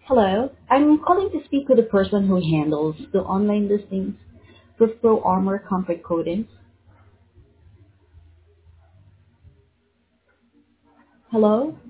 Hello, I'm calling to speak with the person who handles the online listings for Pro Armor Comfort Coatings. Hello?